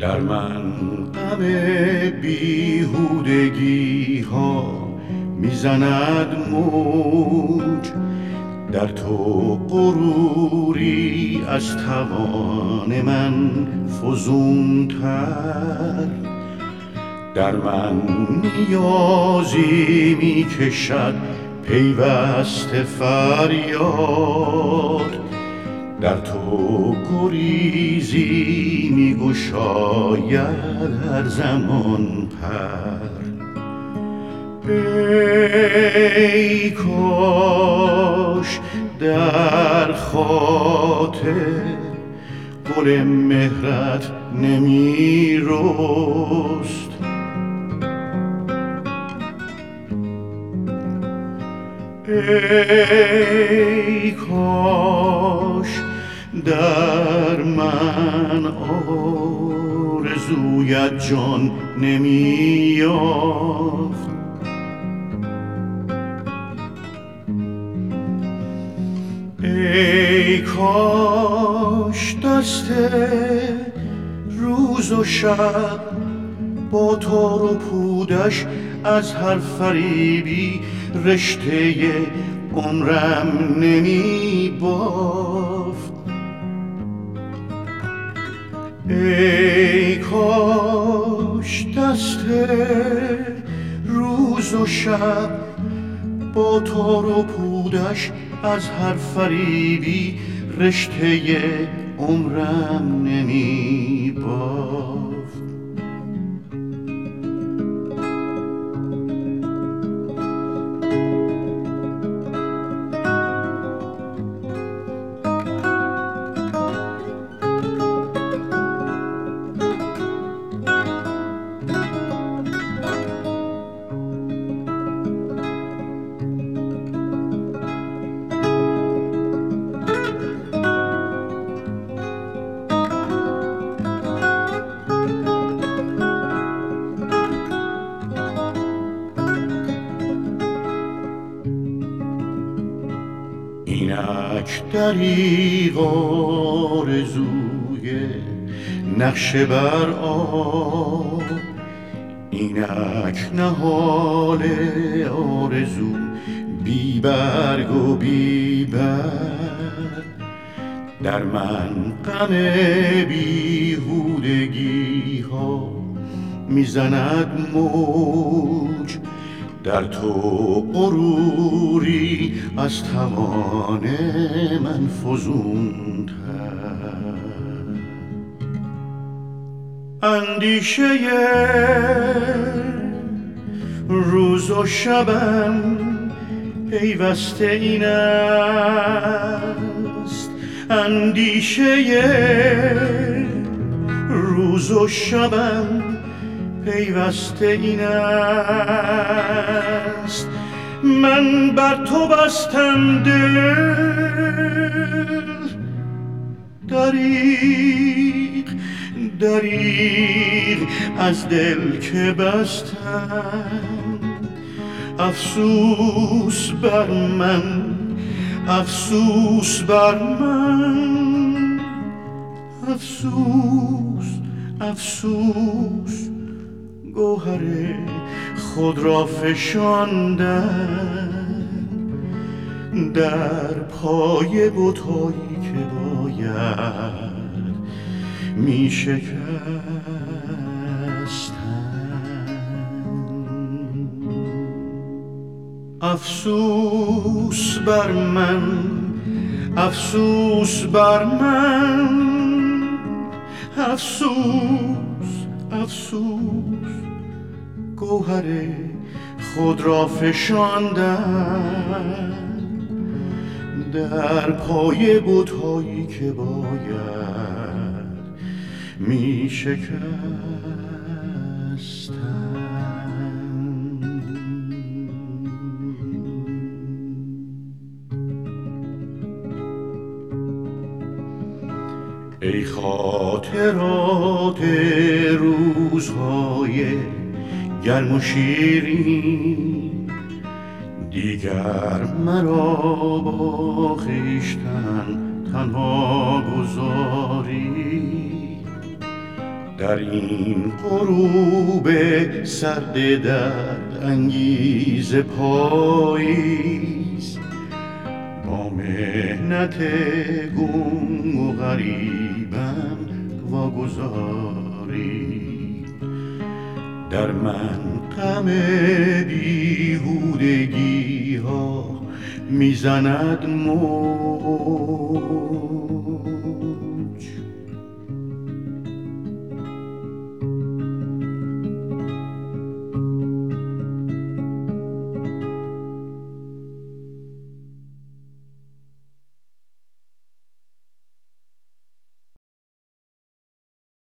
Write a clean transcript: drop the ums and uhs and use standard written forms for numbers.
در من غم بیهودگی ها میزند موج، در تو غروری از توان من فزونتر. در من نیازی میکشد پیوسته فریاد، در تو گریزی میگشاید هر زمان پر. ای کاش در خاطر گل مهرت نمی رست، ای کاش در من آرزویت جان نمی یافت. ای کاش دست روز و شب با تار و پودش از هر فریبی رشته عمرم نمی بافت. ای کاش دست روز و شب با تار و پودش از هر فریبی رشته عمرم نمی بافت. اینک دریغ آرزوی نقش بر آب، اینک نهال آرزو بی برگ و بی بر. در من غم بیهودگی ها میزند موج، در تو غروری از توان من فزونتر. اندیشه روز و شبم پیوسته این است، اندیشه روز و شبم پیوسته این است. من بر تو بستم دل، دریغ دریغ از دل که بستم. افسوس بر من، افسوس بر من، افسوس افسوس گوهر خود را فشاندن در پای بتایی که باید می شکستن. افسوس بر من، افسوس بر من، افسوس افسوس گوهر خود را فشاندن در پای بت‌هایی که باید می شکستن. ای خاطرات روزهای گرم و شیرین، دیگر مرا با خویشتن تنها گذاری. در این غروب سرد درد انگیز پاییز، با مهنت گم و غریبم واگذاری. در من غم بیهودگی ها میزند موج،